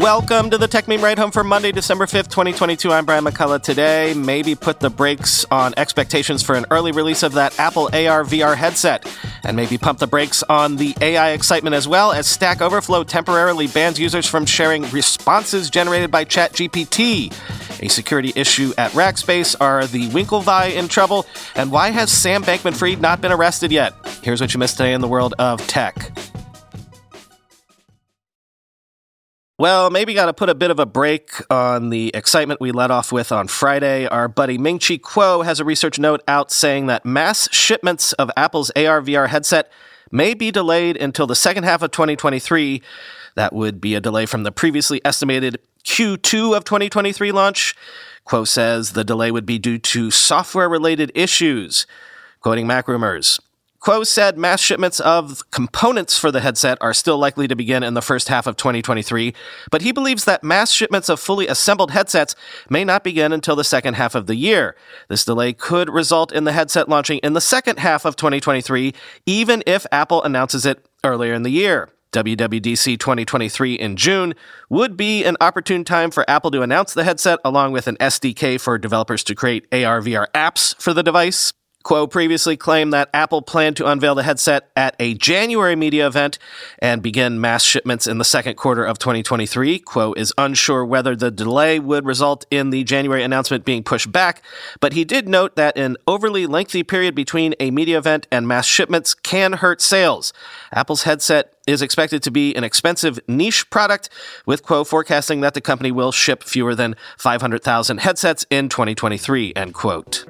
Welcome to the Tech Meme Ride Home for Monday, December 5th, 2022. I'm Brian McCullough. Today, maybe put the brakes on expectations for an early release of that Apple AR/VR headset, and maybe pump the brakes on the AI excitement as well, as Stack Overflow temporarily bans users from sharing responses generated by ChatGPT. A security issue at Rackspace. Are the Winklevi in trouble? And why has Sam Bankman-Fried not been arrested yet? Here's what you missed today in the world of tech. Well, maybe got to put a bit of a break on the excitement we led off with on Friday. Our buddy Ming-Chi Kuo has a research note out saying that mass shipments of Apple's AR/VR headset may be delayed until the second half of 2023. That would be a delay from the previously estimated Q2 of 2023 launch. Kuo says the delay would be due to software-related issues. Quoting MacRumors, Kuo said mass shipments of components for the headset are still likely to begin in the first half of 2023, but he believes that mass shipments of fully assembled headsets may not begin until the second half of the year. This delay could result in the headset launching in the second half of 2023, even if Apple announces it earlier in the year. WWDC 2023 in June would be an opportune time for Apple to announce the headset, along with an SDK for developers to create AR/VR apps for the device. Kuo previously claimed that Apple planned to unveil the headset at a January media event and begin mass shipments in the second quarter of 2023. Kuo is unsure whether the delay would result in the January announcement being pushed back, but he did note that an overly lengthy period between a media event and mass shipments can hurt sales. Apple's headset is expected to be an expensive niche product, with Kuo forecasting that the company will ship fewer than 500,000 headsets in 2023, end quote.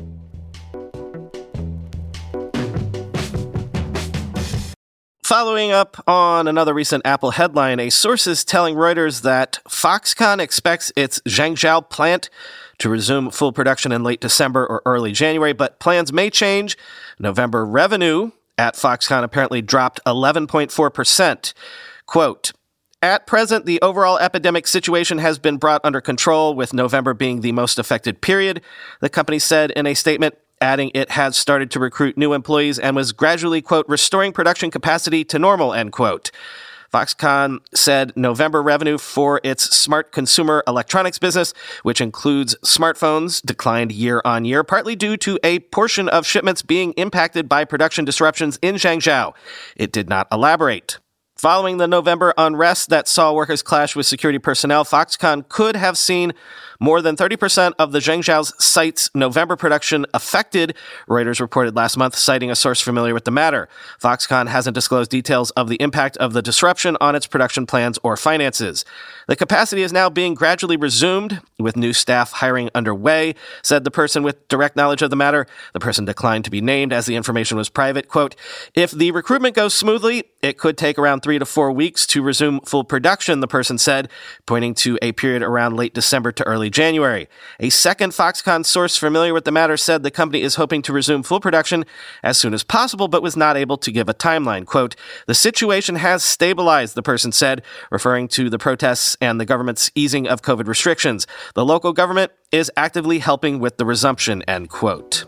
Following up on another recent Apple headline, a source is telling Reuters that Foxconn expects its Zhengzhou plant to resume full production in late December or early January, but plans may change. November revenue at Foxconn apparently dropped 11.4%. Quote, "At present, the overall epidemic situation has been brought under control, with November being the most affected period," the company said in a statement, adding it has started to recruit new employees and was gradually, quote, "restoring production capacity to normal," end quote. Foxconn said November revenue for its smart consumer electronics business, which includes smartphones, declined year on year, partly due to a portion of shipments being impacted by production disruptions in Zhengzhou. It did not elaborate. Following the November unrest that saw workers clash with security personnel, Foxconn could have seen more than 30% of the Zhengzhou's site's November production affected, Reuters reported last month, citing a source familiar with the matter. Foxconn hasn't disclosed details of the impact of the disruption on its production plans or finances. The capacity is now being gradually resumed, with new staff hiring underway, said the person with direct knowledge of the matter. The person declined to be named as the information was private. Quote, "If the recruitment goes smoothly, it could take around 3 to 4 weeks to resume full production," the person said, pointing to a period around late December to early January. A second Foxconn source familiar with the matter said the company is hoping to resume full production as soon as possible, but was not able to give a timeline. Quote, "The situation has stabilized," the person said, referring to the protests and the government's easing of COVID restrictions. "The local government is actively helping with the resumption," end quote.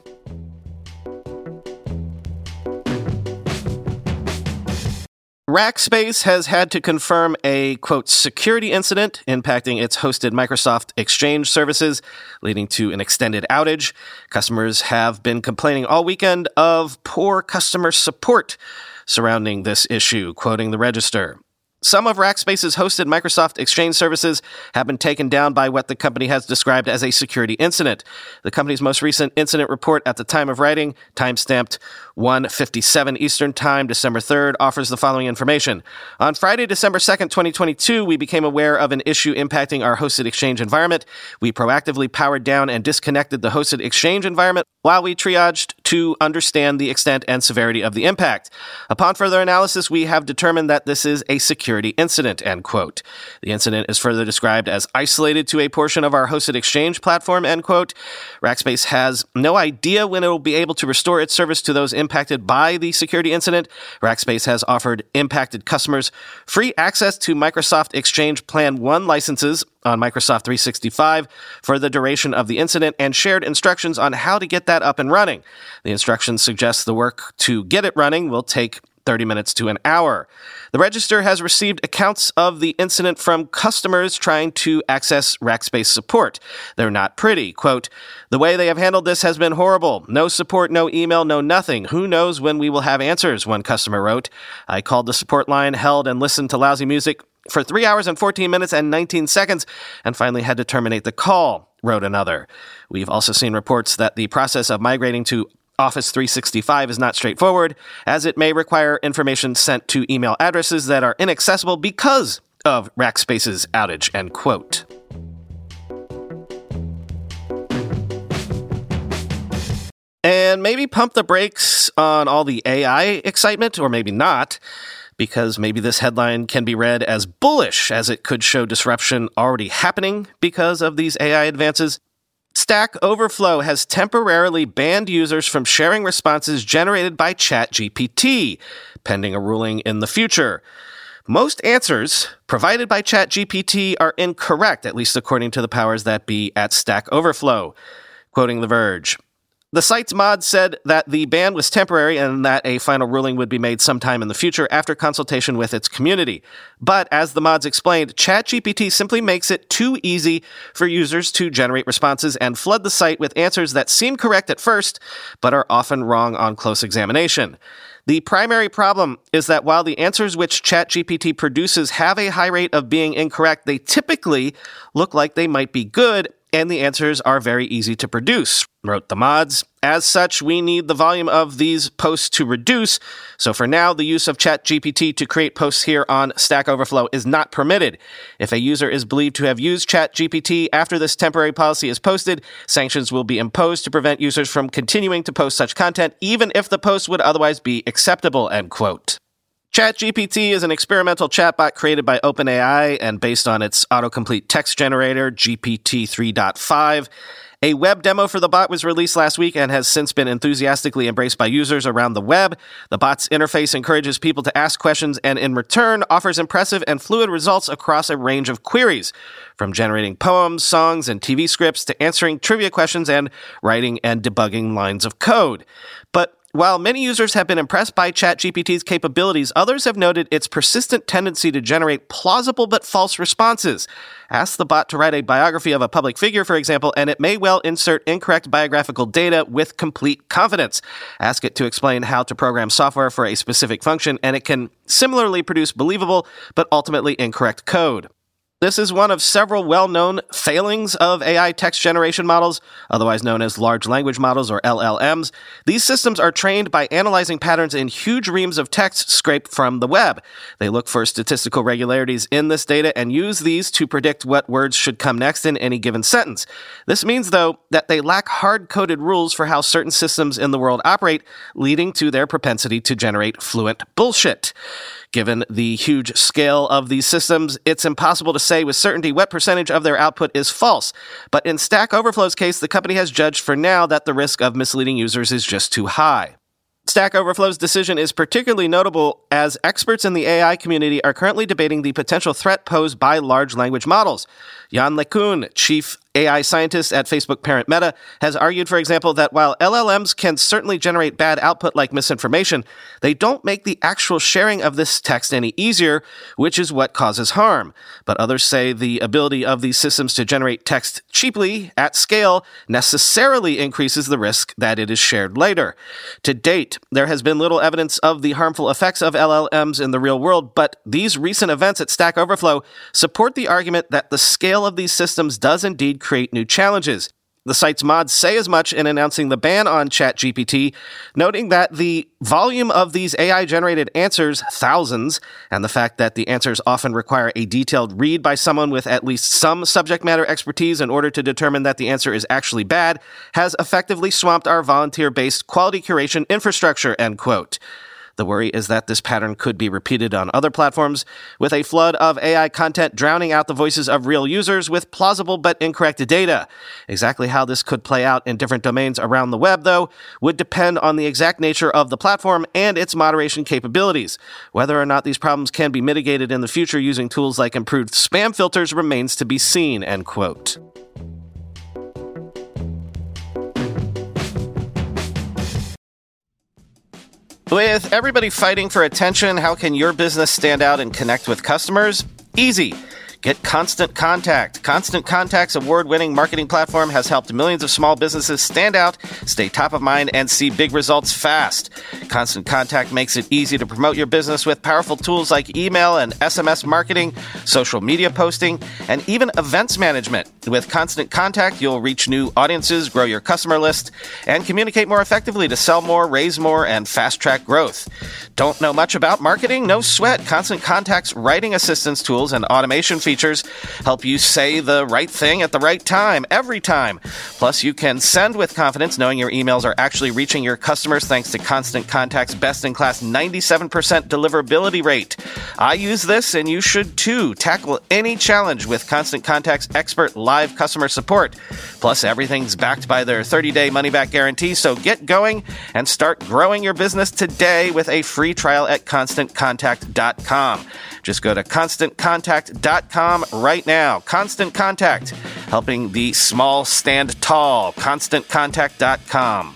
Rackspace has had to confirm a, quote, "security incident impacting its hosted Microsoft Exchange services, leading to an extended outage. Customers have been complaining all weekend of poor customer support surrounding this issue," quoting the Register. Some of Rackspace's hosted Microsoft Exchange services have been taken down by what the company has described as a security incident. The company's most recent incident report at the time of writing, timestamped 1:57 Eastern Time, December 3rd, offers the following information. "On Friday, December 2nd, 2022, we became aware of an issue impacting our hosted Exchange environment. We proactively powered down and disconnected the hosted Exchange environment while we triaged to understand the extent and severity of the impact. Upon further analysis, we have determined that this is a security incident," end quote. The incident is further described as isolated to a portion of our hosted Exchange platform, end quote. Rackspace has no idea when it will be able to restore its service to those impacted by the security incident. Rackspace has offered impacted customers free access to Microsoft Exchange Plan 1 licenses on Microsoft 365 for the duration of the incident and shared instructions on how to get that up and running. The instructions suggest the work to get it running will take 30 minutes to an hour. The Register has received accounts of the incident from customers trying to access Rackspace support. They're not pretty. Quote, "The way they have handled this has been horrible. No support, no email, no nothing. Who knows when we will have answers," one customer wrote. "I called the support line, held and listened to lousy music for 3 hours and 14 minutes and 19 seconds, and finally had to terminate the call," wrote another. "We've also seen reports that the process of migrating to Office 365 is not straightforward, as it may require information sent to email addresses that are inaccessible because of Rackspace's outage," end quote. And maybe pump the brakes on all the AI excitement, or maybe not, because maybe this headline can be read as bullish, as it could show disruption already happening because of these AI advances. Stack Overflow has temporarily banned users from sharing responses generated by ChatGPT, pending a ruling in the future. Most answers provided by ChatGPT are incorrect, at least according to the powers that be at Stack Overflow. Quoting The Verge, "The site's mod said that the ban was temporary and that a final ruling would be made sometime in the future after consultation with its community. But as the mods explained, ChatGPT simply makes it too easy for users to generate responses and flood the site with answers that seem correct at first, but are often wrong on close examination. The primary problem is that while the answers which ChatGPT produces have a high rate of being incorrect, they typically look like they might be good, and the answers are very easy to produce," wrote the mods. "As such, we need the volume of these posts to reduce, so for now, the use of ChatGPT to create posts here on Stack Overflow is not permitted. If a user is believed to have used ChatGPT after this temporary policy is posted, sanctions will be imposed to prevent users from continuing to post such content, even if the post would otherwise be acceptable," end quote. ChatGPT is an experimental chatbot created by OpenAI and based on its autocomplete text generator, GPT 3.5. A web demo for the bot was released last week and has since been enthusiastically embraced by users around the web. The bot's interface encourages people to ask questions and, in return, offers impressive and fluid results across a range of queries, from generating poems, songs, and TV scripts to answering trivia questions and writing and debugging lines of code. But while many users have been impressed by ChatGPT's capabilities, others have noted its persistent tendency to generate plausible but false responses. Ask the bot to write a biography of a public figure, for example, and it may well insert incorrect biographical data with complete confidence. Ask it to explain how to program software for a specific function, and it can similarly produce believable but ultimately incorrect code. This is one of several well-known failings of AI text generation models, otherwise known as large language models or LLMs. These systems are trained by analyzing patterns in huge reams of text scraped from the web. They look for statistical regularities in this data and use these to predict what words should come next in any given sentence. This means, though, that they lack hard-coded rules for how certain systems in the world operate, leading to their propensity to generate fluent bullshit. Given the huge scale of these systems, it's impossible to say with certainty what percentage of their output is false. But in Stack Overflow's case, the company has judged for now that the risk of misleading users is just too high. Stack Overflow's decision is particularly notable as experts in the AI community are currently debating the potential threat posed by large language models. Yann LeCun, chief AI scientist at Facebook parent Meta, has argued, for example, that while LLMs can certainly generate bad output like misinformation, they don't make the actual sharing of this text any easier, which is what causes harm. But others say the ability of these systems to generate text cheaply, at scale, necessarily increases the risk that it is shared later. To date, there has been little evidence of the harmful effects of LLMs in the real world, but these recent events at Stack Overflow support the argument that the scale of these systems does indeed create new challenges. The site's mods say as much in announcing the ban on ChatGPT, noting that the volume of these AI-generated answers, thousands, and the fact that the answers often require a detailed read by someone with at least some subject matter expertise in order to determine that the answer is actually bad, has effectively swamped our volunteer-based quality curation infrastructure, end quote. The worry is that this pattern could be repeated on other platforms, with a flood of AI content drowning out the voices of real users with plausible but incorrect data. Exactly how this could play out in different domains around the web, though, would depend on the exact nature of the platform and its moderation capabilities. Whether or not these problems can be mitigated in the future using tools like improved spam filters remains to be seen, end quote. With everybody fighting for attention, how can your business stand out and connect with customers? Easy. Get Constant Contact. Constant Contact's award-winning marketing platform has helped millions of small businesses stand out, stay top of mind, and see big results fast. Constant Contact makes it easy to promote your business with powerful tools like email and SMS marketing, social media posting, and even events management. With Constant Contact, you'll reach new audiences, grow your customer list, and communicate more effectively to sell more, raise more, and fast-track growth. Don't know much about marketing? No sweat. Constant Contact's writing assistance tools and automation features help you say the right thing at the right time, every time. Plus, you can send with confidence knowing your emails are actually reaching your customers thanks to Constant Contact's best-in-class 97% deliverability rate. I use this, and you should too. Tackle any challenge with Constant Contact's expert live customer support. Plus, everything's backed by their 30-day money-back guarantee, so get going and start growing your business today with a free trial at ConstantContact.com. Just go to ConstantContact.com right now. Constant Contact, helping the small stand tall. ConstantContact.com.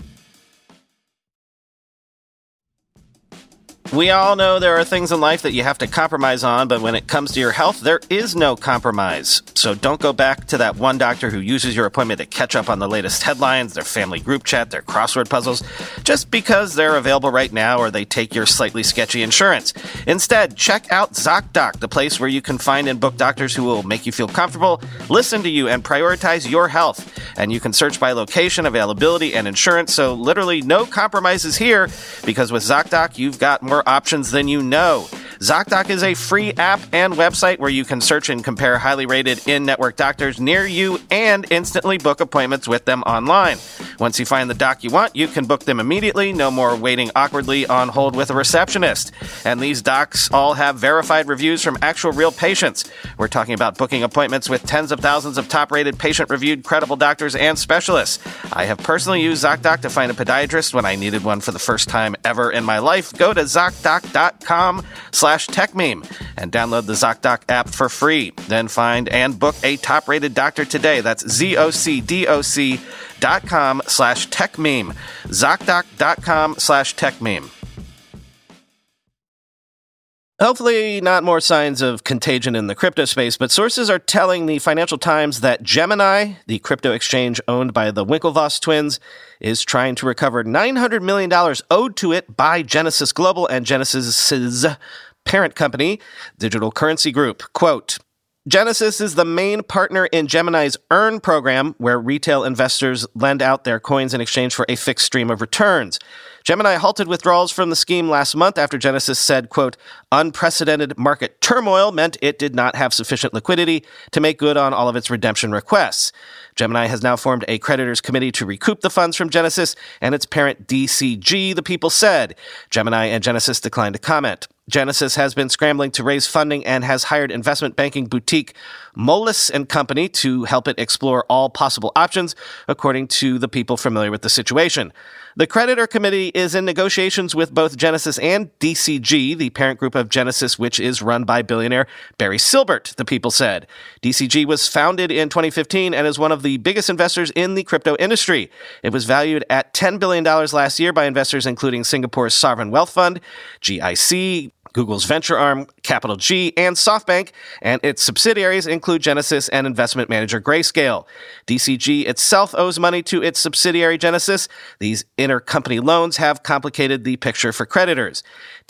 We all know there are things in life that you have to compromise on, but when it comes to your health, there is no compromise. So don't go back to that one doctor who uses your appointment to catch up on the latest headlines, their family group chat, their crossword puzzles, just because they're available right now or they take your slightly sketchy insurance. Instead, check out ZocDoc, the place where you can find and book doctors who will make you feel comfortable, listen to you, and prioritize your health. And you can search by location, availability, and insurance, so literally no compromises here, because with ZocDoc, you've got more options than you know. ZocDoc is a free app and website where you can search and compare highly rated in-network doctors near you and instantly book appointments with them online. Once you find the doc you want, you can book them immediately, no more waiting awkwardly on hold with a receptionist. And these docs all have verified reviews from actual real patients. We're talking about booking appointments with tens of thousands of top-rated, patient-reviewed, credible doctors and specialists. I have personally used ZocDoc to find a podiatrist when I needed one for the first time ever in my life. Go to ZocDoc.com/TechMeme and download the ZocDoc app for free. Then find and book a top-rated doctor today. That's ZocDoc.com/TechMeme. ZocDoc.com/TechMeme. Hopefully not more signs of contagion in the crypto space, but sources are telling the Financial Times that Gemini, the crypto exchange owned by the Winklevoss twins, is trying to recover $900 million owed to it by Genesis Global and Genesis's parent company, Digital Currency Group. Quote, Genesis is the main partner in Gemini's Earn program, where retail investors lend out their coins in exchange for a fixed stream of returns. Gemini halted withdrawals from the scheme last month after Genesis said, quote, unprecedented market turmoil meant it did not have sufficient liquidity to make good on all of its redemption requests. Gemini has now formed a creditors committee to recoup the funds from Genesis and its parent DCG, the People said. Gemini and Genesis declined to comment. Genesis has been scrambling to raise funding and has hired investment banking boutique Moelis & Company to help it explore all possible options, according to the people familiar with the situation. The creditor committee is in negotiations with both Genesis and DCG, the parent group of Genesis, which is run by billionaire Barry Silbert, the People said. DCG was founded in 2015 and is one of the biggest investors in the crypto industry. It was valued at $10 billion last year by investors including Singapore's Sovereign Wealth Fund, GIC, Google's venture arm, Capital G, and SoftBank, and its subsidiaries include Genesis and investment manager Grayscale. DCG itself owes money to its subsidiary Genesis. These intercompany loans have complicated the picture for creditors.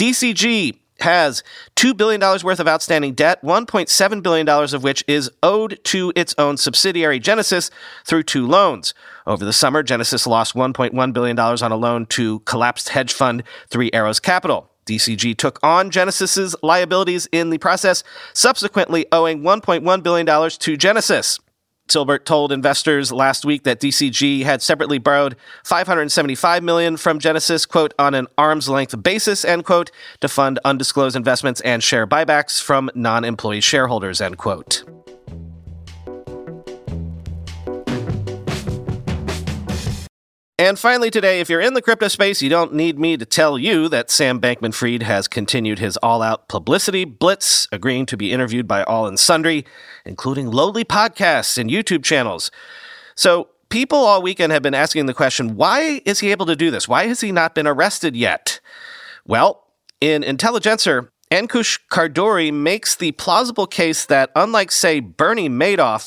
DCG has $2 billion worth of outstanding debt, $1.7 billion of which is owed to its own subsidiary Genesis through two loans. Over the summer, Genesis lost $1.1 billion on a loan to collapsed hedge fund Three Arrows Capital. DCG took on Genesis's liabilities in the process, subsequently owing $1.1 billion to Genesis. Silbert told investors last week that DCG had separately borrowed $575 million from Genesis, quote, on an arm's-length basis, end quote, to fund undisclosed investments and share buybacks from non-employee shareholders, end quote. And finally today, if you're in the crypto space, you don't need me to tell you that Sam Bankman-Fried has continued his all-out publicity blitz, agreeing to be interviewed by all and sundry, including lowly podcasts and YouTube channels. So people all weekend have been asking the question, why is he able to do this? Why has he not been arrested yet? Well, in Intelligencer, Ankush Kardori makes the plausible case that, unlike, say, Bernie Madoff,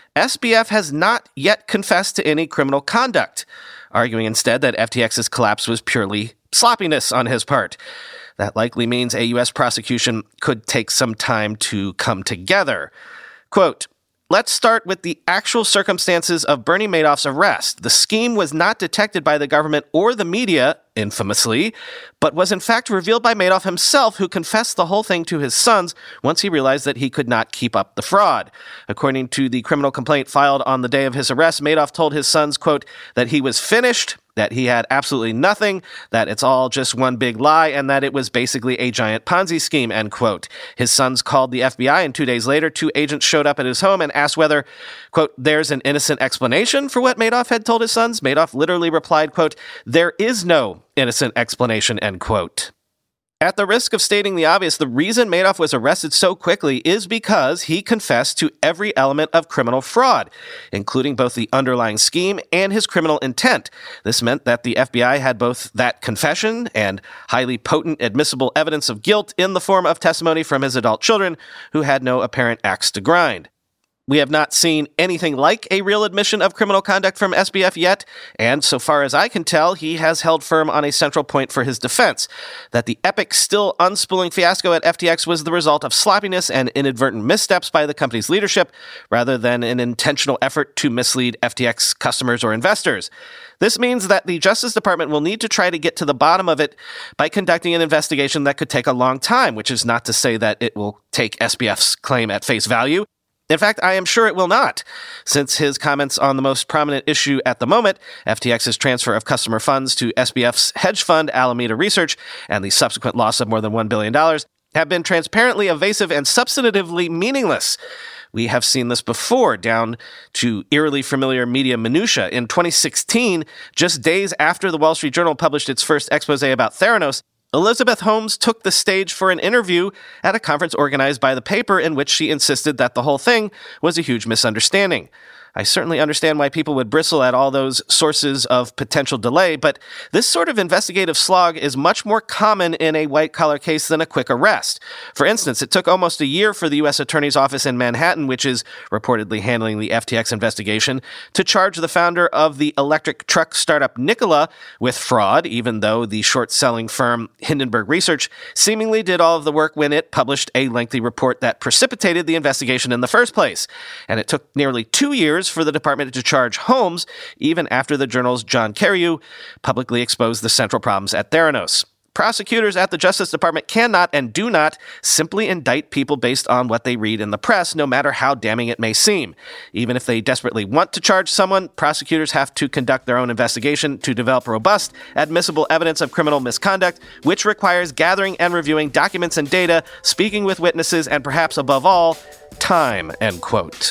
SBF has not yet confessed to any criminal conduct, arguing instead that FTX's collapse was purely sloppiness on his part. That likely means a U.S. prosecution could take some time to come together. Quote, let's start with the actual circumstances of Bernie Madoff's arrest. The scheme was not detected by the government or the media, infamously, but was in fact revealed by Madoff himself, who confessed the whole thing to his sons once he realized that he could not keep up the fraud. According to the criminal complaint filed on the day of his arrest, Madoff told his sons, quote, that he was finished, that he had absolutely nothing, that it's all just one big lie, and that it was basically a giant Ponzi scheme, end quote. His sons called the FBI, and 2 days later, 2 agents showed up at his home and asked whether, quote, there's an innocent explanation for what Madoff had told his sons. Madoff literally replied, quote, there is no innocent explanation, end quote. At the risk of stating the obvious, the reason Madoff was arrested so quickly is because he confessed to every element of criminal fraud, including both the underlying scheme and his criminal intent. This meant that the FBI had both that confession and highly potent admissible evidence of guilt in the form of testimony from his adult children who had no apparent axe to grind. We have not seen anything like a real admission of criminal conduct from SBF yet, and so far as I can tell, he has held firm on a central point for his defense, that the epic, still unspooling fiasco at FTX was the result of sloppiness and inadvertent missteps by the company's leadership, rather than an intentional effort to mislead FTX customers or investors. This means that the Justice Department will need to try to get to the bottom of it by conducting an investigation that could take a long time, which is not to say that it will take SBF's claim at face value. In fact, I am sure it will not, since his comments on the most prominent issue at the moment, FTX's transfer of customer funds to SBF's hedge fund, Alameda Research, and the subsequent loss of more than $1 billion, have been transparently evasive and substantively meaningless. We have seen this before, down to eerily familiar media minutiae. In 2016, just days after the Wall Street Journal published its first expose about Theranos, Elizabeth Holmes took the stage for an interview at a conference organized by the paper in which she insisted that the whole thing was a huge misunderstanding. I certainly understand why people would bristle at all those sources of potential delay, but this sort of investigative slog is much more common in a white-collar case than a quick arrest. For instance, it took almost a year for the U.S. Attorney's Office in Manhattan, which is reportedly handling the FTX investigation, to charge the founder of the electric truck startup Nikola with fraud, even though the short-selling firm Hindenburg Research seemingly did all of the work when it published a lengthy report that precipitated the investigation in the first place. And it took nearly 2 years for the department to charge Holmes, even after the journal's John Carreyrou publicly exposed the central problems at Theranos. Prosecutors at the Justice Department cannot and do not simply indict people based on what they read in the press, no matter how damning it may seem. Even if they desperately want to charge someone, prosecutors have to conduct their own investigation to develop robust, admissible evidence of criminal misconduct, which requires gathering and reviewing documents and data, speaking with witnesses, and perhaps above all, time, end quote.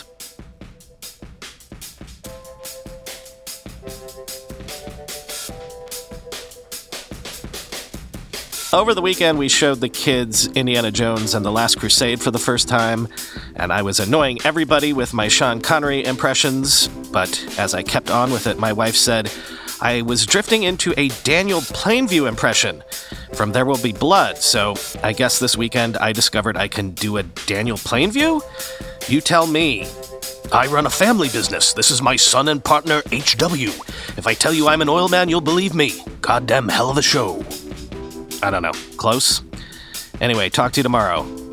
Over the weekend, we showed the kids Indiana Jones and the Last Crusade for the first time, and I was annoying everybody with my Sean Connery impressions, but as I kept on with it, my wife said I was drifting into a Daniel Plainview impression from There Will Be Blood, so I guess this weekend I discovered I can do a Daniel Plainview? You tell me. I run a family business. This is my son and partner, HW. If I tell you I'm an oil man, you'll believe me. Goddamn hell of a show. I don't know. Close? Anyway, talk to you tomorrow.